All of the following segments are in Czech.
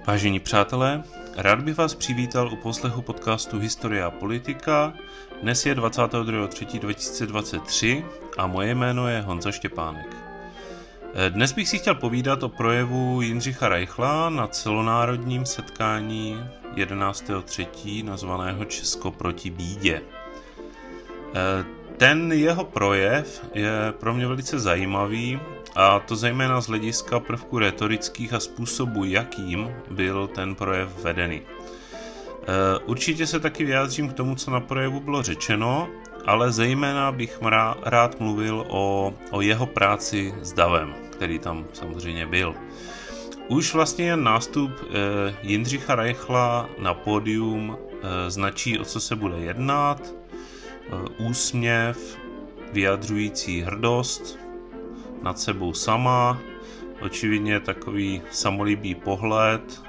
Vážení přátelé, rád bych vás přivítal u poslechu podcastu Historie a politika. Dnes je 22.3.2023 a moje jméno je Honza Štěpánek. Dnes bych si chtěl povídat o projevu Jindřicha Reichla na celonárodním setkání 11.3. nazvaného Česko proti bídě. Ten jeho projev je pro mě velice zajímavý, a to zejména z hlediska prvků rétorických a způsobu, jakým byl ten projev vedený. Určitě se taky vyjádřím k tomu, co na projevu bylo řečeno, ale zejména bych rád mluvil o jeho práci s davem, který tam samozřejmě byl. Už vlastně jen nástup Jindřicha Reichla na pódium značí, o co se bude jednat, úsměv vyjadřující hrdost nad sebou sama, očividně takový samolibý pohled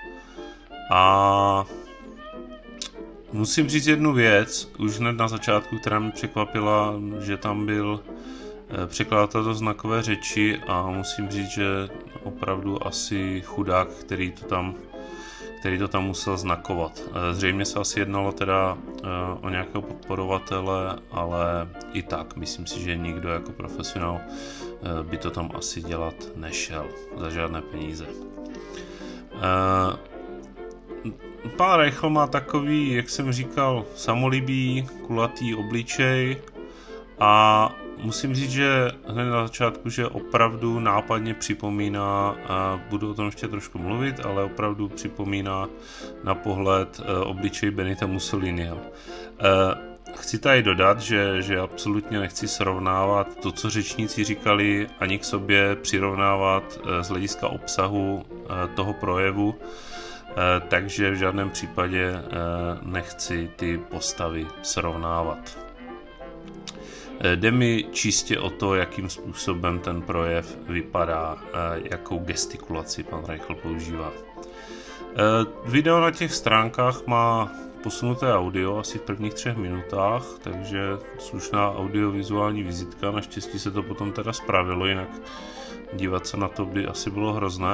a musím říct jednu věc, už hned na začátku, která mě překvapila, že tam byl překladatel do znakové řeči a musím říct, že opravdu asi chudák, který to tam musel znakovat. Zřejmě se asi jednalo teda o nějakého podporovatele, ale i tak myslím si, že nikdo jako profesionál by to tam asi dělat nešel za žádné peníze. Pán Reichl má takový, jak jsem říkal, samolibý, kulatý obličej a musím říct, že hned na začátku, že opravdu nápadně připomíná, a budu o tom ještě trošku mluvit, ale opravdu připomíná na pohled obličej Benita Mussoliniho. Chci tady dodat, že absolutně nechci srovnávat to, co řečníci říkali, ani k sobě přirovnávat z hlediska obsahu toho projevu, takže v žádném případě nechci ty postavy srovnávat. Jde mi čistě o to, jakým způsobem ten projev vypadá, jakou gestikulaci pan Reichl používá. Video na těch stránkách má posunuté audio asi v prvních 3 minutách, takže slušná audiovizuální vizitka, naštěstí se to potom teda spravilo, jinak dívat se na to by asi bylo hrozné.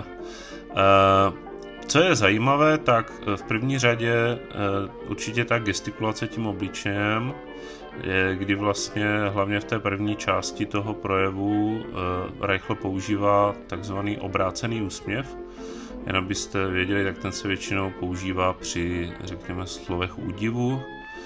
Co je zajímavé, tak v první řadě určitě ta gestikulace tím obličejem, kdy vlastně hlavně v té první části toho projevu Reichl používá takzvaný obrácený úsměv. Jen abyste věděli, tak ten se většinou používá při, řekněme, slovech údivu.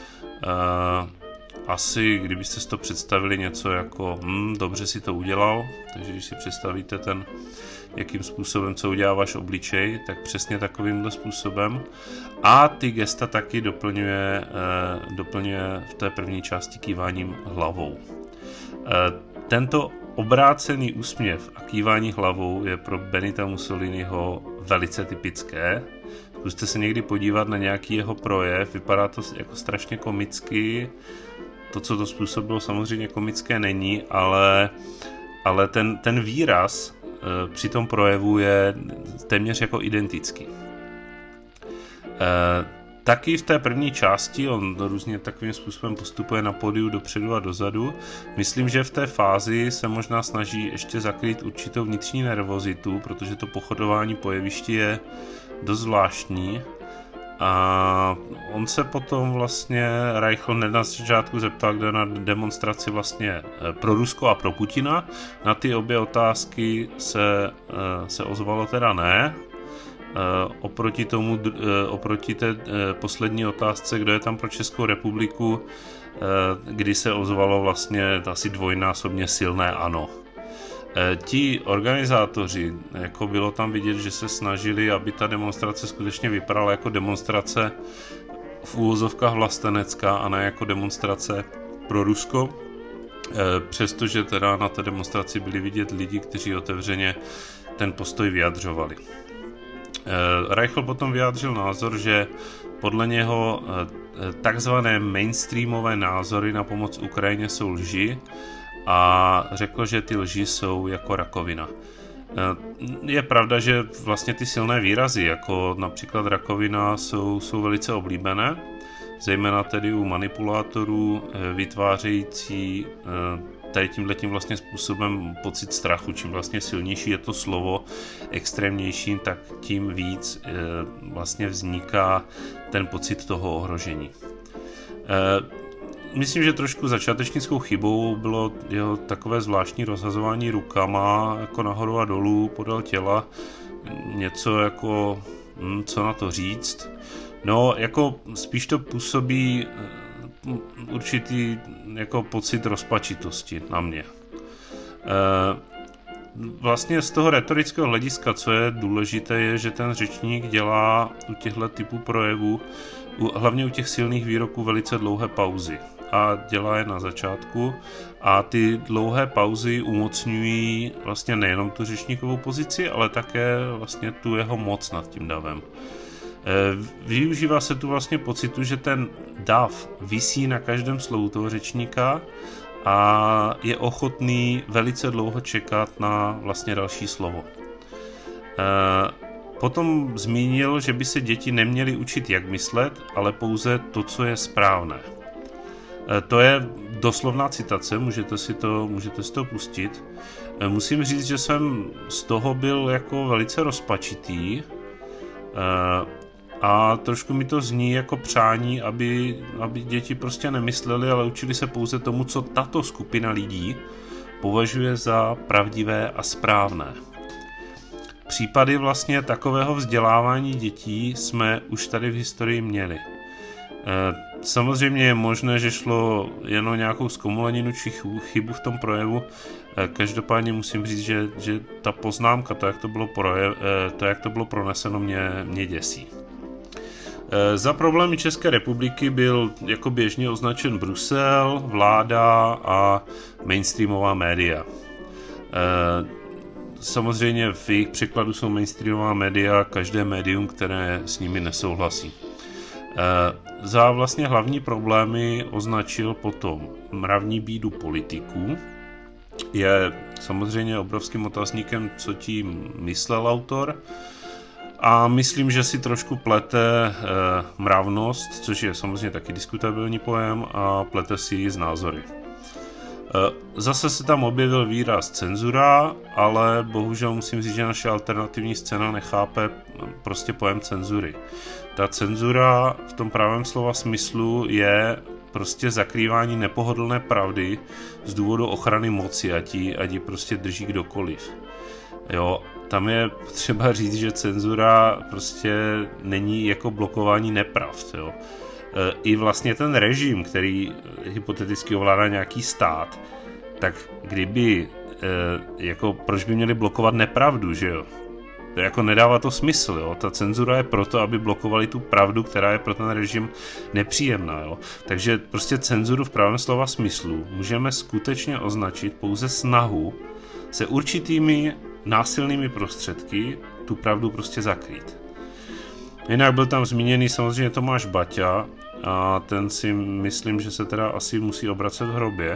Asi, kdybyste si to představili něco jako dobře si to udělal, takže když si představíte jakým způsobem, co udělá váš obličej, tak přesně takovýmhle způsobem. A ty gesta taky doplňuje v té první části kýváním hlavou. Tento obrácený úsměv a kývání hlavou je pro Benita Mussoliniho velice typické. Zkuste se někdy podívat na nějaký jeho projev, vypadá to jako strašně komicky. To, co to způsobilo, samozřejmě komické není, ale ten výraz při tom projevu je téměř jako identický. Taky v té první části on různě takovým způsobem postupuje na pódiu dopředu a dozadu. Myslím, že v té fázi se možná snaží ještě zakrýt určitou vnitřní nervozitu, protože to pochodování po jevišti je dost zvláštní. A on se potom vlastně Reichl na začátku zeptal, kdo je na demonstraci vlastně pro Rusko a pro Putina. Na ty obě otázky se ozvalo teda ne. Oproti té poslední otázce, kdo je tam pro Českou republiku, kdy se ozvalo vlastně asi dvojnásobně silné ano. Ti organizátoři, jako bylo tam vidět, že se snažili, aby ta demonstrace skutečně vypadala jako demonstrace v úvozovkách vlastenecká a ne jako demonstrace pro Rusko, přestože teda na té demonstraci byli vidět lidi, kteří otevřeně ten postoj vyjadřovali. Reichl potom vyjádřil názor, že podle něho takzvané mainstreamové názory na pomoc Ukrajině jsou lži a řekl, že ty lži jsou jako rakovina. Je pravda, že vlastně ty silné výrazy, jako například rakovina, jsou velice oblíbené, zejména tedy u manipulátorů vytvářející tady tímhletím vlastně způsobem pocit strachu. Čím vlastně silnější je to slovo, extrémnější, tak tím víc vlastně vzniká ten pocit toho ohrožení. Myslím, že trošku začátečnickou chybou bylo jeho takové zvláštní rozhazování rukama jako nahoru a dolů podél těla. Něco jako, co na to říct. No, jako spíš to působí určitý jako pocit rozpačitosti na mě. Vlastně z toho retorického hlediska, co je důležité, je, že ten řečník dělá u těchto typů projevů, hlavně u těch silných výroků, velice dlouhé pauzy. A dělá je na začátku a ty dlouhé pauzy umocňují vlastně nejenom tu řečníkovou pozici, ale také vlastně tu jeho moc nad tím davem. Využívá se tu vlastně pocitu, že ten dav visí na každém slovu toho řečníka a je ochotný velice dlouho čekat na vlastně další slovo. Potom zmínil, že by se děti neměly učit jak myslet, ale pouze to, co je správné. To je doslovná citace, můžete si to pustit. Musím říct, že jsem z toho byl jako velice rozpačitý a trošku mi to zní jako přání, aby děti prostě nemysleli, ale učili se pouze tomu, co tato skupina lidí považuje za pravdivé a správné. Případy vlastně takového vzdělávání dětí jsme už tady v historii měli. Samozřejmě je možné, že šlo jen o nějakou zkomoleninu či chybu v tom projevu. Každopádně musím říct, že ta poznámka, to, jak to bylo proneseno, mě děsí. Za problémy České republiky byl jako běžně označen Brusel, vláda a mainstreamová média. Samozřejmě v jejich překladu jsou mainstreamová média každé médium, které s nimi nesouhlasí. Za vlastně hlavní problémy označil potom mravní bídu politiků. Je samozřejmě obrovským otazníkem, co tím myslel autor. A myslím, že si trošku plete mravnost, což je samozřejmě taky diskutabilní pojem, a plete si ji z názory. Zase se tam objevil výraz cenzura, ale bohužel musím říct, že naše alternativní scéna nechápe prostě pojem cenzury. Ta cenzura v tom pravém slova smyslu je prostě zakrývání nepohodlné pravdy z důvodu ochrany moci, ať ji prostě drží kdokoliv. Jo, tam je třeba říct, že cenzura prostě není jako blokování nepravd. Jo. I vlastně ten režim, který hypoteticky ovládá nějaký stát, tak kdyby, jako proč by měli blokovat nepravdu, že jo? To jako nedává to smysl, jo? Ta cenzura je proto, aby blokovali tu pravdu, která je pro ten režim nepříjemná, jo? Takže prostě cenzuru v pravém slova smyslu můžeme skutečně označit pouze snahu se určitými násilnými prostředky tu pravdu prostě zakrýt. Jinak byl tam zmíněný samozřejmě Tomáš Baťa a ten si myslím, že se teda asi musí obracet v hrobě,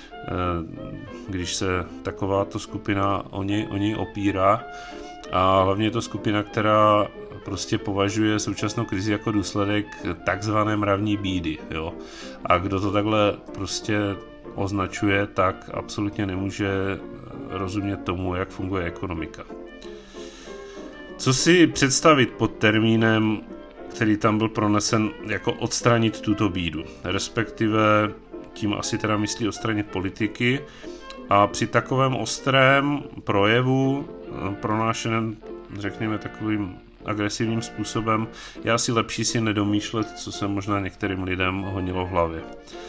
když se takováto skupina o něj opírá. A hlavně je to skupina, která prostě považuje současnou krizi jako důsledek takzvané mravní bídy. Jo? A kdo to takhle prostě označuje, tak absolutně nemůže rozumět tomu, jak funguje ekonomika. Co si představit pod termínem, který tam byl pronesen, jako odstranit tuto bídu, respektive tím asi teda myslí odstranit politiky, a při takovém ostrém projevu, pronášeném, řekněme, takovým agresivním způsobem, je asi lepší si nedomýšlet, co se možná některým lidem honilo v hlavě.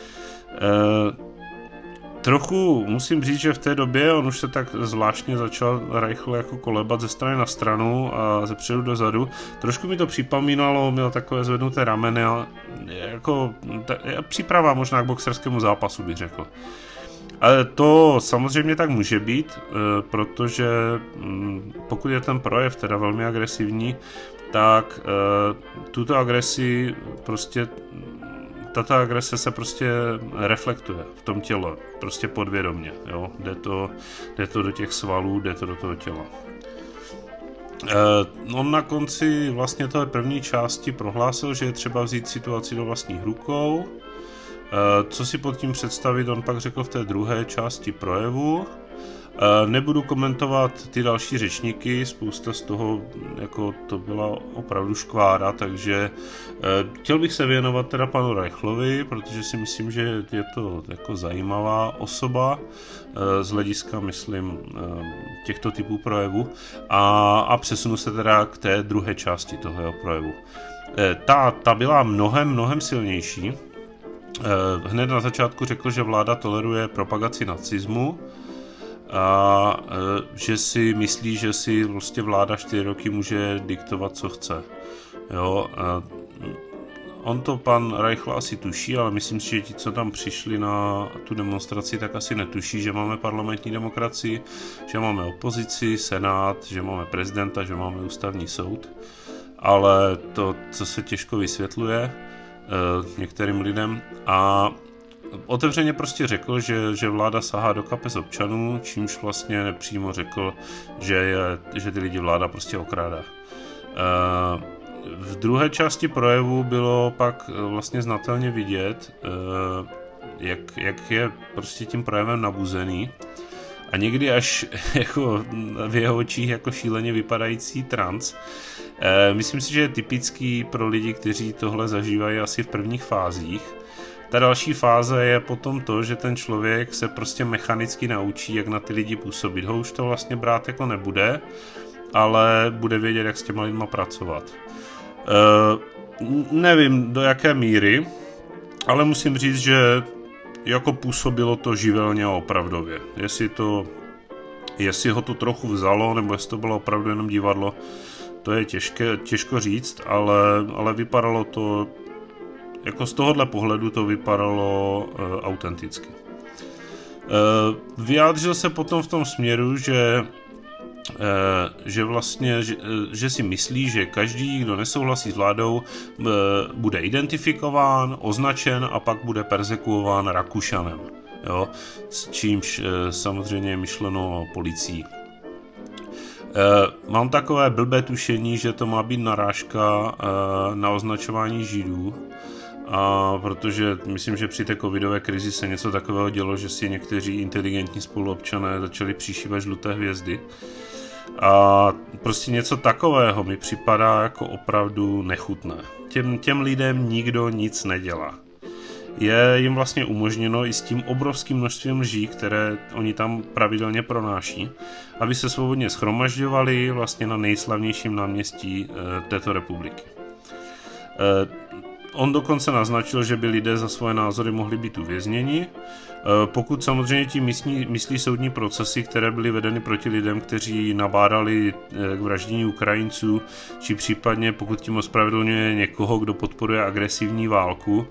Trochu musím říct, že v té době on už se tak zvláštně začal rychle jako kolebat ze strany na stranu a ze předu do zadu. Trošku mi to připomínalo, měl takové zvednuté rameny, jako příprava možná k boxerskému zápasu, bych řekl. Ale to samozřejmě tak může být, protože pokud je ten projev teda velmi agresivní, tak tato agrese se prostě reflektuje v tom těle, prostě podvědomě, jo? Jde to do těch svalů, jde to do toho těla. On na konci vlastně té první části prohlásil, že je třeba vzít situaci do vlastních rukou Co si pod tím představit, on pak řekl v té druhé části projevu. Nebudu komentovat ty další řečníky, spousta z toho, jako to byla opravdu škvára, takže chtěl bych se věnovat teda panu Reichlovi, protože si myslím, že je to jako zajímavá osoba z hlediska, myslím, těchto typů projevů a přesunu se teda k té druhé části toho jeho projevu. Ta byla mnohem silnější. Hned na začátku řekl, že vláda toleruje propagaci nacismu, a že si myslí, že si vlastně vláda 4 roky může diktovat, co chce. Jo, on to pan Reichl asi tuší, ale myslím si, že ti, co tam přišli na tu demonstraci, tak asi netuší, že máme parlamentní demokracii, že máme opozici, senát, že máme prezidenta, že máme ústavní soud, ale to, co se těžko vysvětluje některým lidem, a otevřeně prostě řekl, že vláda sahá do kapes občanů, čímž vlastně nepřímo řekl, že ty lidi vláda prostě okrádá. V druhé části projevu bylo pak vlastně znatelně vidět, jak je prostě tím projevem nabuzený a někdy až jako v jeho očích jako šíleně vypadající trans. Myslím si, že je typický pro lidi, kteří tohle zažívají asi v prvních fázích. Ta další fáze je potom to, že ten člověk se prostě mechanicky naučí, jak na ty lidi působit. Ho už to vlastně brát jako nebude, ale bude vědět, jak s těma lidma pracovat. Nevím, do jaké míry, ale musím říct, že jako působilo to živelně a opravdově. Jestli ho to trochu vzalo, nebo jestli to bylo opravdu jenom divadlo, to je těžko říct, ale vypadalo to, jako z tohohle pohledu to vypadalo autenticky. Vyjádřil se potom v tom směru, že vlastně, že si myslí, že každý, kdo nesouhlasí s vládou, bude identifikován, označen a pak bude perzekuován Rakušanem. Jo? S čímž samozřejmě je myšleno policií. Mám takové blbé tušení, že to má být narážka na označování Židů, protože myslím, že při té covidové krizi se něco takového dělo, že si někteří inteligentní spoluobčané začali přišívat žluté hvězdy. A prostě něco takového mi připadá jako opravdu nechutné. Těm lidem nikdo nic nedělá. Je jim vlastně umožněno i s tím obrovským množstvím lží, které oni tam pravidelně pronáší, aby se svobodně shromažďovali vlastně na nejslavnějším náměstí této republiky. On dokonce naznačil, že by lidé za svoje názory mohli být uvězněni, pokud samozřejmě tím myslí soudní procesy, které byly vedeny proti lidem, kteří nabádali k vraždění Ukrajinců, či případně pokud tím ospravedlňuje někoho, kdo podporuje agresivní válku,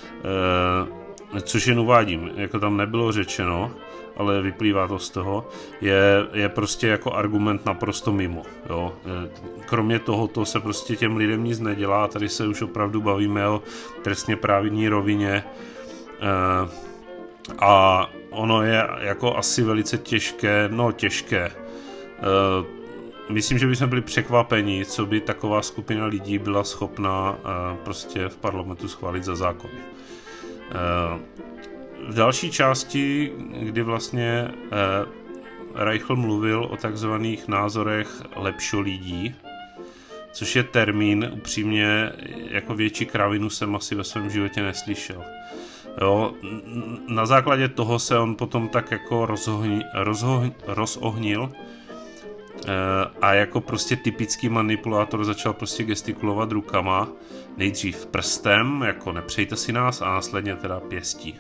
což jen uvádím, jako tam nebylo řečeno, ale vyplývá to z toho, je prostě jako argument naprosto mimo. Jo. Kromě tohoto se prostě těm lidem nic nedělá, tady se už opravdu bavíme o trestně právní rovině a ono je jako asi velice těžké. Myslím, že bychom byli překvapeni, co by taková skupina lidí byla schopna prostě v parlamentu schválit za zákon. V další části, kdy vlastně Reichl mluvil o takzvaných názorech lepšolidí, což je termín, upřímně, jako větší kravinu jsem asi ve svém životě neslyšel. Jo, na základě toho se on potom tak jako rozohnil a jako prostě typický manipulátor začal prostě gestikulovat rukama, nejdřív prstem, jako nepřejte si nás, a následně teda pěstí.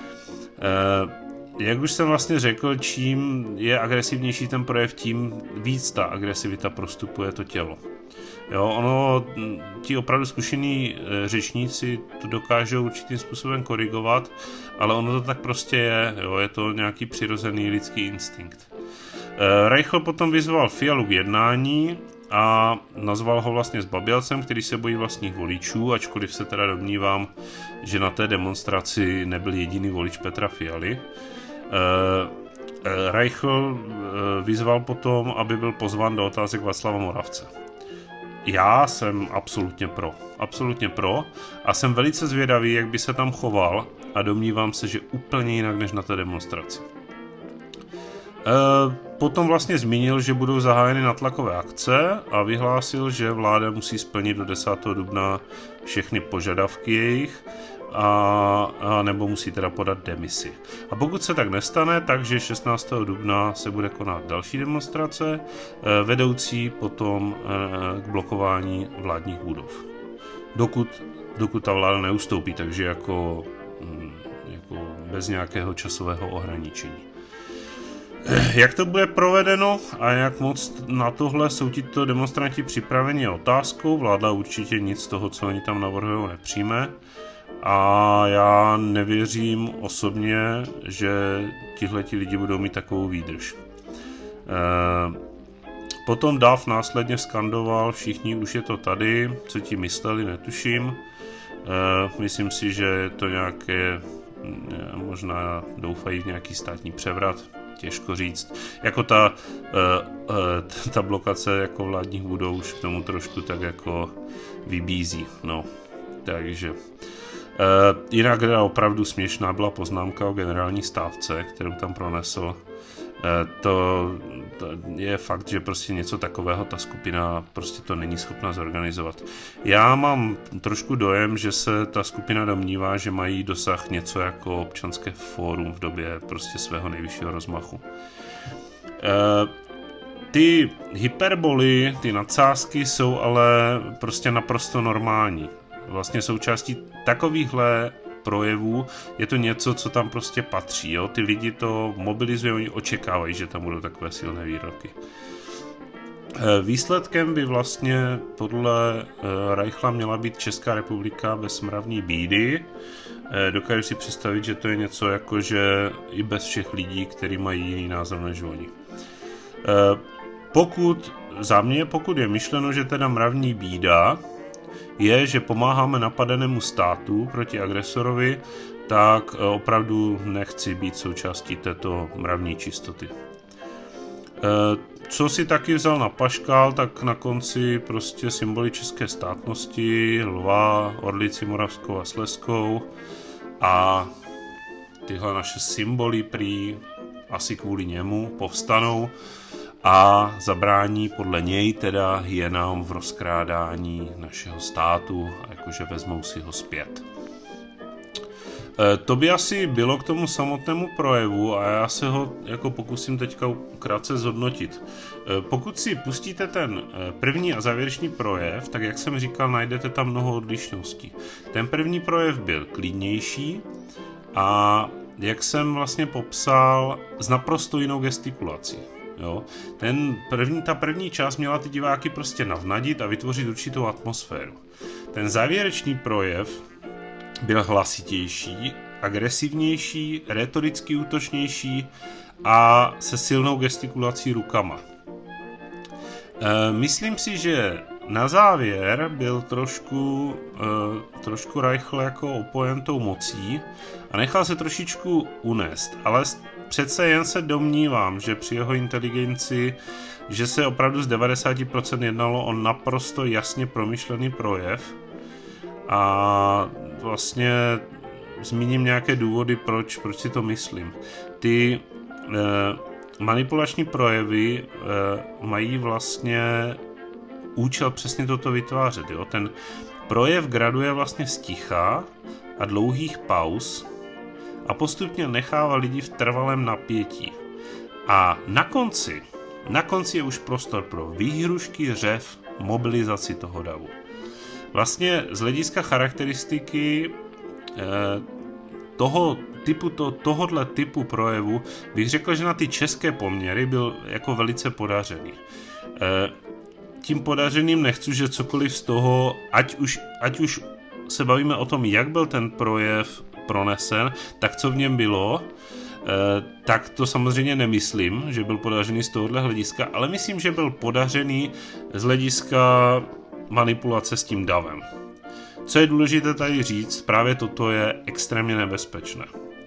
Jak už jsem vlastně řekl, čím je agresivnější ten projev, tím víc ta agresivita prostupuje to tělo. Jo, ti opravdu zkušení řečníci to dokážou určitým způsobem korigovat, ale ono to tak prostě je to nějaký přirozený lidský instinkt. Reichl potom vyzval Fialu k jednání a nazval ho vlastně zbabělcem, který se bojí vlastních voličů, ačkoliv se teda domnívám, že na té demonstraci nebyl jediný volič Petra Fialy. Reichl vyzval potom, aby byl pozván do otázek Václava Moravce. Já jsem absolutně pro a jsem velice zvědavý, jak by se tam choval a domnívám se, že úplně jinak než na té demonstraci. Potom vlastně zmínil, že budou zahájeny natlakové akce a vyhlásil, že vláda musí splnit do 10. dubna všechny požadavky jejich a nebo musí teda podat demisi. A pokud se tak nestane, takže 16. dubna se bude konat další demonstrace, vedoucí potom k blokování vládních budov. Dokud ta vláda neustoupí, takže jako bez nějakého časového ohraničení. Jak to bude provedeno a jak moc na tohle jsou tito demonstranti připraveni je otázkou. Vláda určitě nic z toho, co oni tam navrhují, nepřijme. A já nevěřím osobně, že tihleti lidi budou mít takovou výdrž. Potom Duff následně skandoval, všichni už je to tady, co ti mysleli, netuším. Myslím si, že je to nějaké, možná doufají v nějaký státní převrat, těžko říct. Jako ta blokace jako vládních budov už k tomu trošku tak jako vybízí, no, takže... Jinak opravdu směšná byla poznámka o generální stávce, kterou tam pronesl. To je fakt, že prostě něco takového ta skupina prostě to není schopna zorganizovat. Já mám trošku dojem, že se ta skupina domnívá, že mají dosah něco jako občanské fórum v době prostě svého nejvyššího rozmachu. Ty hyperboly, ty nadsázky jsou ale prostě naprosto normální. Vlastně součástí takovýchhle projevů je to něco, co tam prostě patří. Jo? Ty lidi to mobilizují, oni očekávají, že tam budou takové silné výroky. Výsledkem by vlastně podle Reichla měla být Česká republika bez mravní bídy. Dokážu si představit, že to je něco jako, že i bez všech lidí, kteří mají jiný názor než oni. Pokud je myšleno, že teda mravní bída je, že pomáháme napadenému státu proti agresorovi, tak opravdu nechci být součástí této mravní čistoty. Co si taky vzal na paškál, tak na konci prostě symboly české státnosti, lva, orlici moravskou a slezskou a tyhle naše symboly prý asi kvůli němu povstanou a zabrání podle něj teda hyenám v rozkrádání našeho státu, jakože vezmou si ho zpět. To by asi bylo k tomu samotnému projevu a já se ho jako pokusím teďka krátce zhodnotit. Pokud si pustíte ten první a závěrečný projev, tak jak jsem říkal, najdete tam mnoho odlišností. Ten první projev byl klidnější a jak jsem vlastně popsal, s naprosto jinou gestikulací. Jo? Ta první část měla ty diváky prostě navnadit a vytvořit určitou atmosféru. Ten závěrečný projev byl hlasitější, agresivnější, retoricky útočnější a se silnou gestikulací rukama. Myslím si, že na závěr byl trošku Reichl jako opojen tou mocí a nechal se trošičku unést, ale přece jen se domnívám, že při jeho inteligenci, že se opravdu z 90% jednalo o naprosto jasně promyšlený projev a vlastně zmíním nějaké důvody, proč si to myslím. Ty manipulační projevy mají vlastně účel přesně toto vytvářet. Jo? Ten projev graduje vlastně z ticha a dlouhých pauz a postupně nechává lidi v trvalém napětí. A na konci je už prostor pro výhrušky, řev, mobilizaci toho davu. Vlastně z hlediska charakteristiky tohohle typu projevu bych řekl, že na ty české poměry byl jako velice podařený. Tím podařeným nechci, že cokoliv z toho, ať už se bavíme o tom, jak byl ten projev pronesen, tak co v něm bylo, tak to samozřejmě nemyslím, že byl podařený z tohohle hlediska, ale myslím, že byl podařený z hlediska manipulace s tím davem. Co je důležité tady říct, právě toto je extrémně nebezpečné.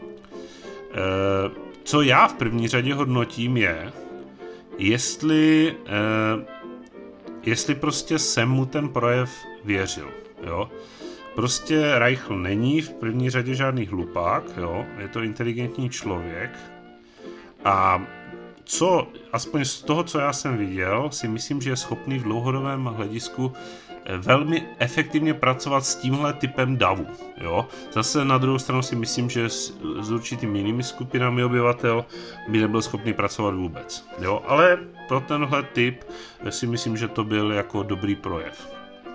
Co já v první řadě hodnotím je, jestli prostě jsem mu ten projev věřil. Jo? Prostě Reichl není v první řadě žádný hlupák, jo? Je to inteligentní člověk a aspoň z toho, co já jsem viděl, si myslím, že je schopný v dlouhodobém hledisku velmi efektivně pracovat s tímhle typem davu. Jo? Zase na druhou stranu si myslím, že s určitými jinými skupinami obyvatel by nebyl schopný pracovat vůbec. Jo? Ale pro tenhle typ si myslím, že to byl jako dobrý projev.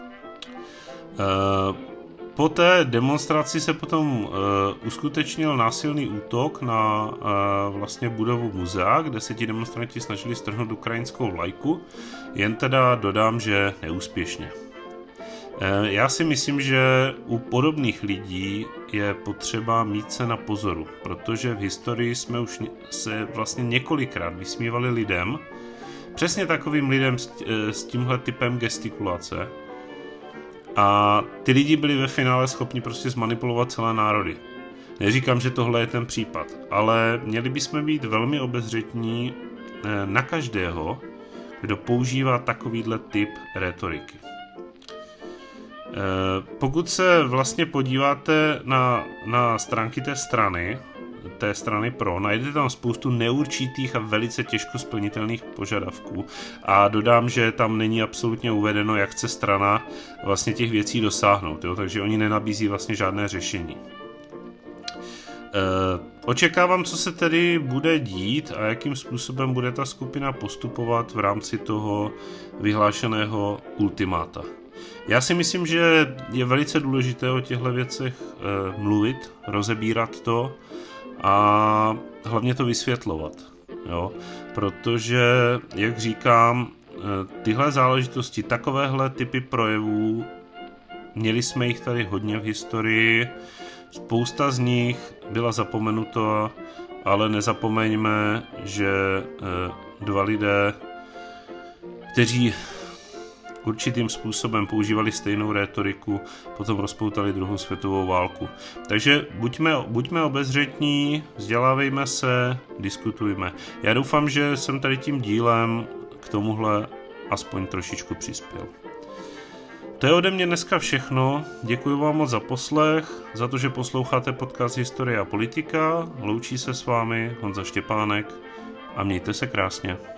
Po té demonstraci se potom uskutečnil násilný útok na vlastně budovu muzea, kde se ti demonstranti snažili strhnout ukrajinskou vlajku, jen teda dodám, že neúspěšně. Já si myslím, že u podobných lidí je potřeba mít se na pozoru, protože v historii jsme už se vlastně několikrát vysmívali lidem, přesně takovým lidem s tímhle typem gestikulace, a ty lidi byli ve finále schopni prostě zmanipulovat celé národy. Neříkám, že tohle je ten případ, ale měli bychom být velmi obezřetní na každého, kdo používá takovýhle typ rétoriky. Pokud se vlastně podíváte na stránky té strany pro, najdete tam spoustu neurčitých a velice těžko splnitelných požadavků a dodám, že tam není absolutně uvedeno, jak chce strana vlastně těch věcí dosáhnout, jo? Takže oni nenabízí vlastně žádné řešení. Očekávám, co se tedy bude dít a jakým způsobem bude ta skupina postupovat v rámci toho vyhlášeného ultimáta. Já si myslím, že je velice důležité o těchto věcech mluvit, rozebírat to a hlavně to vysvětlovat. Jo? Protože, jak říkám, tyhle záležitosti, takovéhle typy projevů, měli jsme jich tady hodně v historii, spousta z nich byla zapomenuta, ale nezapomeňme, že dva lidé, kteří určitým způsobem používali stejnou rétoriku, potom rozpoutali druhou světovou válku. Takže buďme obezřetní, vzdělávejme se, diskutujme. Já doufám, že jsem tady tím dílem k tomuhle aspoň trošičku přispěl. To je ode mě dneska všechno. Děkuji vám moc za poslech, za to, že posloucháte podcast Historie a politika. Loučí se s vámi Honza Štěpánek a mějte se krásně.